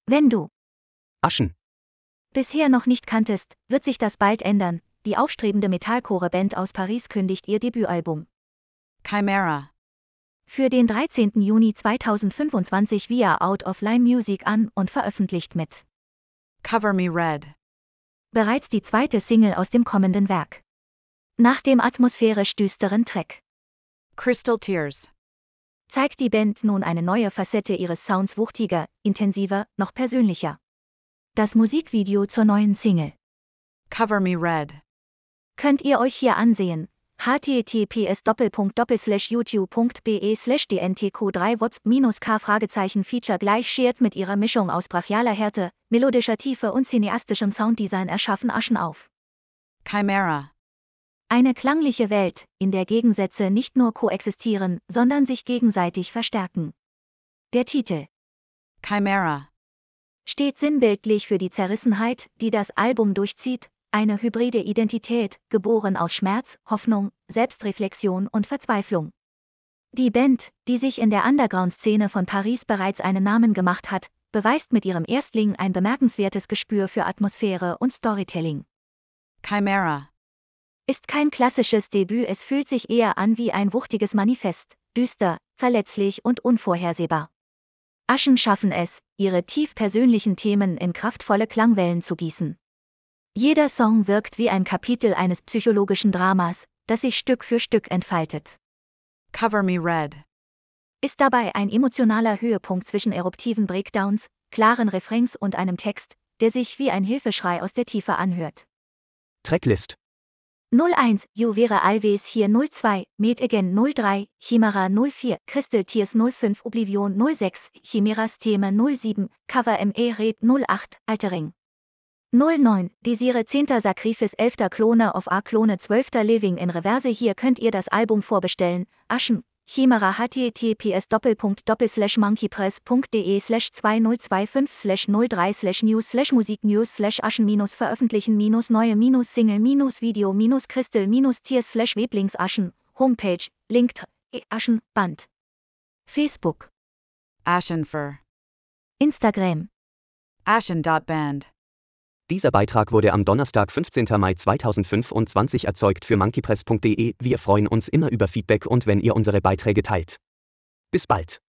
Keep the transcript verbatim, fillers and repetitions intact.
Wenn du Aschen bisher noch nicht kanntest, wird sich das bald ändern. Die aufstrebende Metalcore-Band aus Paris kündigt ihr Debütalbum Chimera für den dreizehnten Juni zweitausendfünfundzwanzig via Out of Line Music an und veröffentlicht mit Cover Me Red. bereits die zweite Single aus dem kommenden Werk. Nach dem atmosphärisch düsteren Track Crystal Tears zeigt die Band nun eine neue Facette ihres Sounds, wuchtiger, intensiver, noch persönlicher. Das Musikvideo zur neuen Single Cover Me Red könnt ihr euch hier ansehen. https youtube.be slash dntq drei what's k Fragezeichen Feature gleich shared mit ihrer Mischung aus brachialer Härte, melodischer Tiefe und cineastischem Sounddesign erschaffen Aschen auf. Chimera Eine klangliche Welt, in der Gegensätze nicht nur koexistieren, sondern sich gegenseitig verstärken. Der Titel Chimera steht sinnbildlich für die Zerrissenheit, die das Album durchzieht, eine hybride Identität, geboren aus Schmerz, Hoffnung, Selbstreflexion und Verzweiflung. Die Band, die sich in der Underground-Szene von Paris bereits einen Namen gemacht hat, beweist mit ihrem Erstling ein bemerkenswertes Gespür für Atmosphäre und Storytelling. Chimera Ist kein klassisches Debüt, es fühlt sich eher an wie ein wuchtiges Manifest, düster, verletzlich und unvorhersehbar. Aschen schaffen es, ihre tief persönlichen Themen in kraftvolle Klangwellen zu gießen. Jeder Song wirkt wie ein Kapitel eines psychologischen Dramas, das sich Stück für Stück entfaltet. Cover Me Red Ist dabei ein emotionaler Höhepunkt zwischen eruptiven Breakdowns, klaren Refrains und einem Text, der sich wie ein Hilfeschrei aus der Tiefe anhört. Tracklist null eins, You wäre always hier null zwei, Meet Again null drei, Chimera null vier, Crystal Tears null fünf, Oblivion null sechs, Chimeras Theme null sieben, Cover Me Red null acht, Altering null neun, Desire zehnter Sacrifice elfter Klone of A Klone zwölfter Living in Reverse. Hier könnt ihr das Album vorbestellen. Aschen, Chimera https monkeypress.de slash zweitausendfünfundzwanzig slash null drei slash news slash musik news slash aschen minus veröffentlichen minus neue minus Single minus Video minus Crystal minus Tiers slash Weblings Aschen, Homepage, Linked, Aschen, Band. Facebook, Ashenfur Instagram. Ashen.band. Dieser Beitrag wurde am Donnerstag, fünfzehnten Mai zweitausendfünfundzwanzig erzeugt für monkeypress punkt de. Wir freuen uns immer über Feedback und wenn ihr unsere Beiträge teilt. Bis bald.